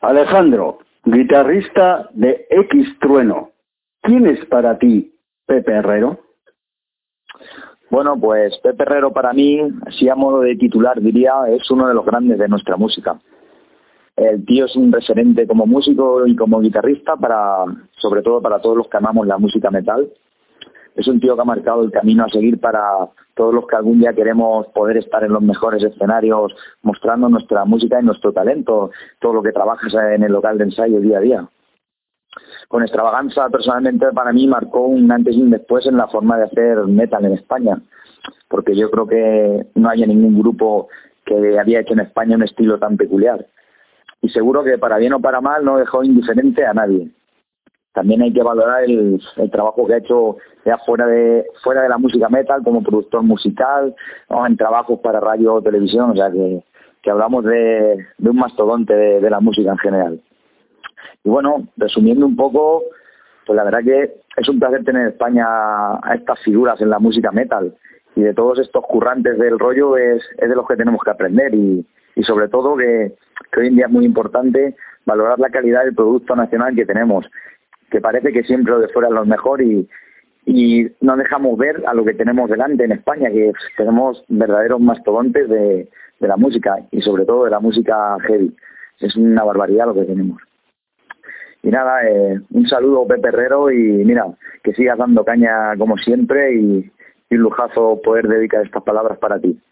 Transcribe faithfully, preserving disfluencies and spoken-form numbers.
Alejandro, guitarrista de X Trueno. ¿Quién es para ti Pepe Herrero? Bueno, pues Pepe Herrero para mí, así a modo de titular diría, es uno de los grandes de nuestra música. El tío es un referente como músico y como guitarrista, para, sobre todo para todos los que amamos la música metal. Es un tío que ha marcado el camino a seguir para todos los que algún día queremos poder estar en los mejores escenarios mostrando nuestra música y nuestro talento, todo lo que trabajas en el local de ensayo día a día. Con Extravaganza, personalmente, para mí marcó un antes y un después en la forma de hacer metal en España, porque yo creo que no haya ningún grupo que había hecho en España un estilo tan peculiar. Y seguro que para bien o para mal no dejó indiferente a nadie. También hay que valorar el, el trabajo que ha hecho ya fuera de fuera de la música metal, como productor musical, ¿no? En trabajos para radio o televisión, o sea que, que hablamos de, de un mastodonte de, de la música en general. Y bueno, resumiendo un poco, pues la verdad que es un placer tener en España a estas figuras en la música metal, y de todos estos currantes del rollo es, es de los que tenemos que aprender, y, y sobre todo que, que hoy en día es muy importante valorar la calidad del producto nacional que tenemos, que parece que siempre lo de fuera es lo mejor, y, y no dejamos ver a lo que tenemos delante en España, que tenemos verdaderos mastodontes de, de la música, y sobre todo de la música heavy. Es una barbaridad lo que tenemos. Y nada, eh, un saludo Pepe Herrero, y mira, que sigas dando caña como siempre, y, y un lujazo poder dedicar estas palabras para ti.